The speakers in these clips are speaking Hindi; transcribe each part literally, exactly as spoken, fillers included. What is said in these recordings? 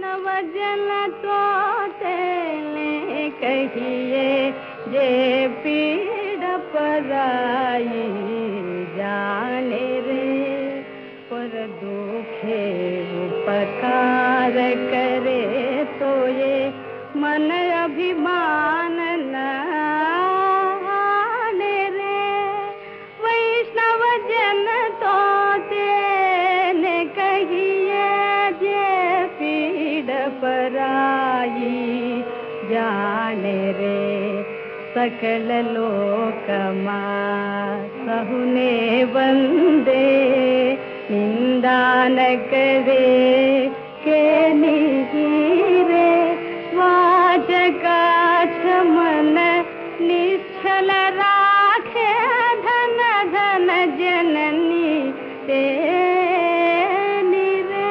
वैष्णव जन तो तेने कहिए जे पीड़ पराई जाने रे, पर दुखे उपकार करे तो ये मन अभिमान न आने रे। वैष्णव जन तो तेने कहिए जे पीड़ पराई जाने रे, सकल लोक सहुने वंदे निंदा न करे के नीरे, वाचका मन निश्चल राखे धन धन जननी ते निरे।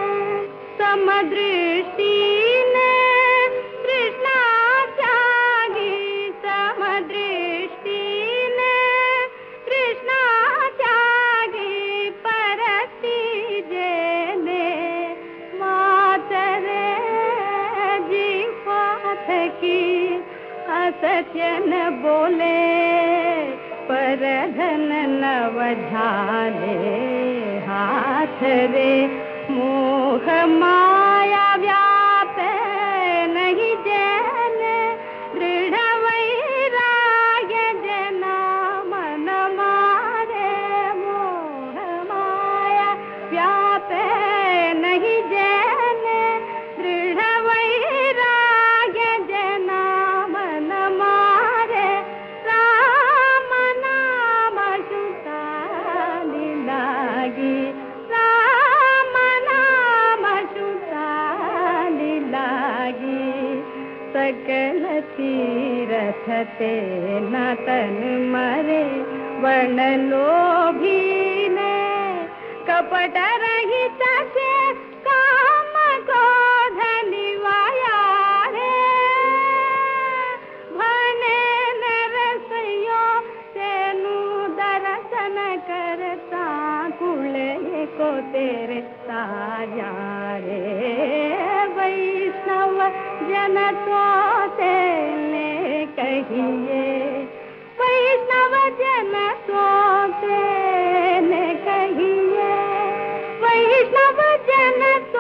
समदृष्टि ने कृष्णा त्यागी, समदृष्टि ने कृष्णा त्यागी, परस्ती जेने मातरे जीवात की असत्य न बोले, पर धन नव झाले हाथ रे। मोह माया व्यापे नहीं जैने, दृढ़ वैराग्य जना मन मारे। मोह माया व्यापे नहीं जैने, दृढ़ वैराग्य जना मन मारे। राम नाम सुतानि लागी, राम नाम सुतानि लागी। सकल तीरथ ते न तन मरे, वर्ण लोभी ने कपट रहित से काम क्रोध निवाया रे। भने नरसयो तेनु दर्शन करता, कुले को तेरे ताजा रे। वैष्णव जन तो तेने कहिए, वैष्णव जन तो तेने कहिए, वैष्णव जन तो